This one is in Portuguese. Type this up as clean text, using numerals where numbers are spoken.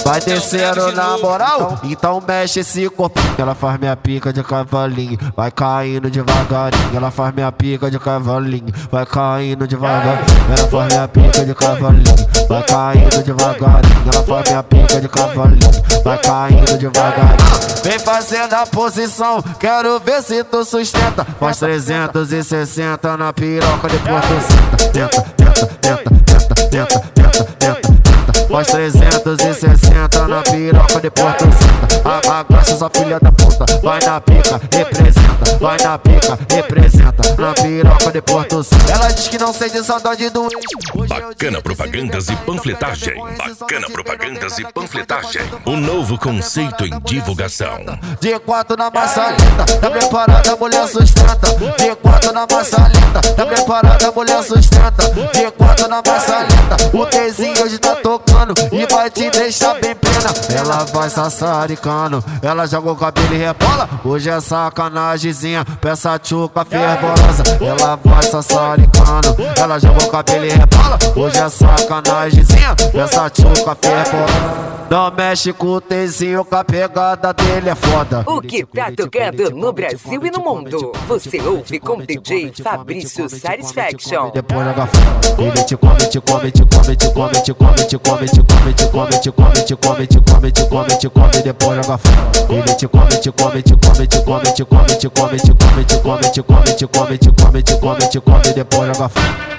Vai descendo na moral, então mexe esse corpo. Ela faz minha pica de cavalinho, vai caindo devagarinho. Ela faz minha pica de cavalinho, vai caindo devagarinho. Ela faz minha pica de cavalinho, vai caindo devagarinho. Ela faz minha pica de cavalinho, vai caindo devagarinho. Vem fazendo a posição, quero ver se tu sustenta. Faz 360 na piroca, depois tu senta. Tenta, tenta, tenta, tenta, tenta, tenta, tenta. Faz 360 na piroca, depois tu senta. Agacha sua filha da puta, vai na pica, representa. Vai na pica, representa. Na piroca, depois tu senta. Ela diz que não sente saudade do ex. Bacana propagandas e panfletagem. Bacana propagandas e panfletagem. Um novo conceito em divulgação. De 4 na maçaneta, tá preparada, mulher sustenta. De 4 na maçaneta, tá preparada, mulher sustenta. De 4 na maçaneta, o Tzinho hoje tá tocando e vai te deixar bem plena. Ela vai sassaricando, ela joga o cabelo e rebola. Hoje é sacanagemzinha, peça tchuca fervorosa. Ela vai sassaricando, ela joga o cabelo e rebola. Hoje é sacanagemzinha, peça tchuca fervorosa. Não mexe com o Tzinho, com a pegada dele é foda. O que tá tocando no Brasil e no mundo, você ouve com DJ Fabrício Satisfaction. Depois joga fora. Ele te come, te come, te come, te come, te come, te come, te come, te come, te come, te come, te come, te come, te come, depois joga fora. Ele te come, te come, te come, te come, te come, te come, te come, te come, te come, te come, te come, te come, te come, depois joga fora.